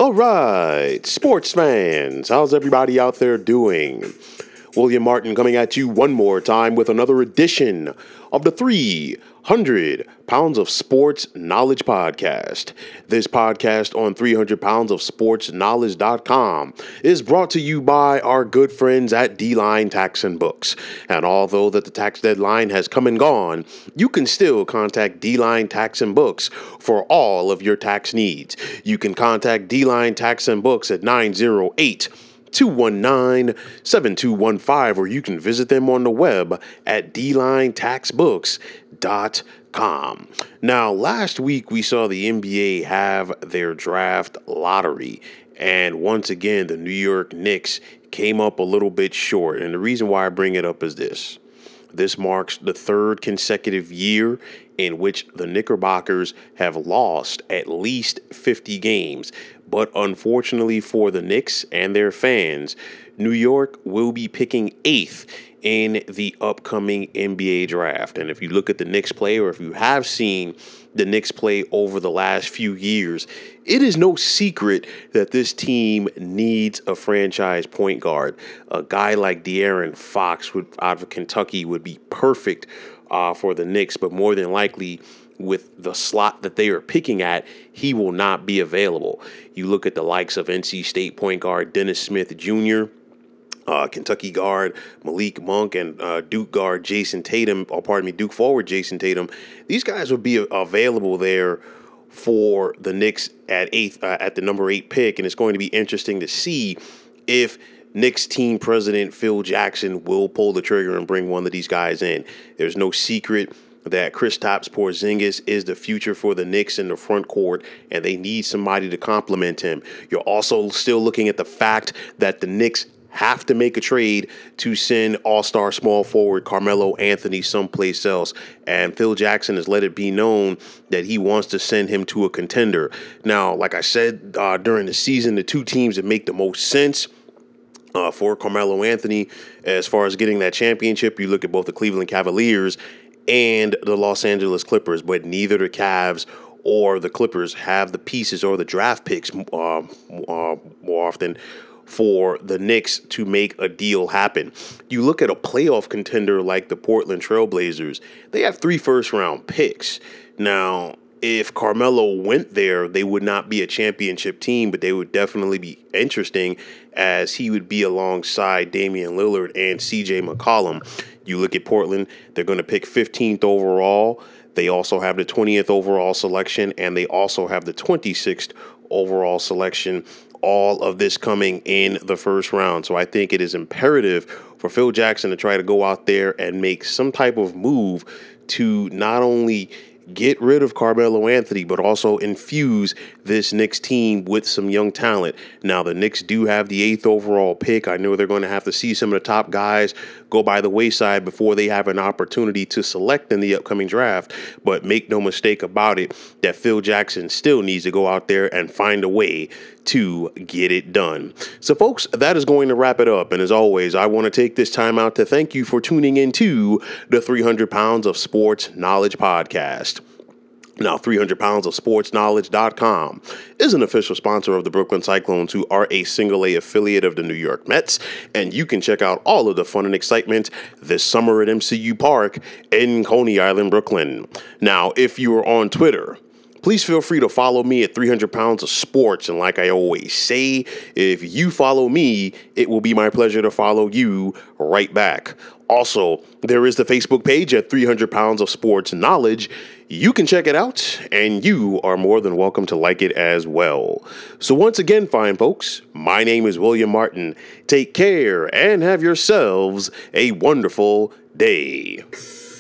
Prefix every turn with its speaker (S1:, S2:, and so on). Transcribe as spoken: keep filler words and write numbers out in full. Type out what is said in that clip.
S1: All right, sports fans, how's everybody out there doing? William Martin coming at you one more time with another edition of the three hundred Pounds of Sports Knowledge Podcast. This podcast on three hundred pounds of sports knowledge dot com is brought to you by our good friends at D-Line Tax and Books. And although that the tax deadline has come and gone, you can still contact D-Line Tax and Books for all of your tax needs. You can contact D-Line Tax and Books at nine oh eight, two one nine, seven two one five, or you can visit them on the web at d line tax books dot com. Now, last week we saw the N B A have their draft lottery, and once again, the New York Knicks came up a little bit short. And the reason why I bring it up is this. This marks the third consecutive year in which the Knickerbockers have lost at least fifty games. But unfortunately for the Knicks and their fans, New York will be picking eighth in the upcoming N B A draft. And if you look at the Knicks play, or if you have seen the Knicks play over the last few years, it is no secret that this team needs a franchise point guard. A guy like De'Aaron Fox would, out of Kentucky would be perfect uh, for the Knicks, but more than likely, with the slot that they are picking at, he will not be available. You look at the likes of N C State point guard Dennis Smith Junior, uh, Kentucky guard Malik Monk, and uh, Duke guard Jason Tatum, or pardon me, Duke forward Jason Tatum. These guys would be available there for the Knicks at eighth, uh, at the number eight pick, and it's going to be interesting to see if Knicks team president Phil Jackson will pull the trigger and bring one of these guys in. There's no secret that Kristaps Porzingis is the future for the Knicks in the front court, and they need somebody to complement him. You're also still looking at the fact that the Knicks have to make a trade to send all-star small forward Carmelo Anthony someplace else, and Phil Jackson has let it be known that he wants to send him to a contender. Now, like I said, uh, during the season, the two teams that make the most sense Uh, for Carmelo Anthony, as far as getting that championship, you look at both the Cleveland Cavaliers and the Los Angeles Clippers, but neither the Cavs or the Clippers have the pieces or the draft picks uh, uh, more often for the Knicks to make a deal happen. You look at a playoff contender like the Portland Trailblazers, they have three first-round picks. Now, if Carmelo went there, they would not be a championship team, but they would definitely be interesting, as he would be alongside Damian Lillard and C J McCollum. You look at Portland, they're going to pick fifteenth overall. They also have the twentieth overall selection, and they also have the twenty-sixth overall selection. All of this coming in the first round. So I think it is imperative for Phil Jackson to try to go out there and make some type of move to not only get rid of Carmelo Anthony, but also infuse this Knicks team with some young talent. Now, the Knicks do have the eighth overall pick. I know they're going to have to see some of the top guys go by the wayside before they have an opportunity to select in the upcoming draft. But make no mistake about it, that Phil Jackson still needs to go out there and find a way to get it done. So, folks, that is going to wrap it up. And as always, I want to take this time out to thank you for tuning into the three hundred Pounds of Sports Knowledge Podcast. Now, three hundred pounds of sports knowledge dot com is an official sponsor of the Brooklyn Cyclones, who are a single A affiliate of the New York Mets, and you can check out all of the fun and excitement this summer at M C U Park in Coney Island, Brooklyn. Now, if you are on Twitter, please feel free to follow me at three hundred pounds of sports. And like I always say, if you follow me, it will be my pleasure to follow you right back. Also, there is the Facebook page at three hundred pounds of sports knowledge. You can check it out, and you are more than welcome to like it as well. So once again, fine folks, my name is William Martin. Take care and have yourselves a wonderful day.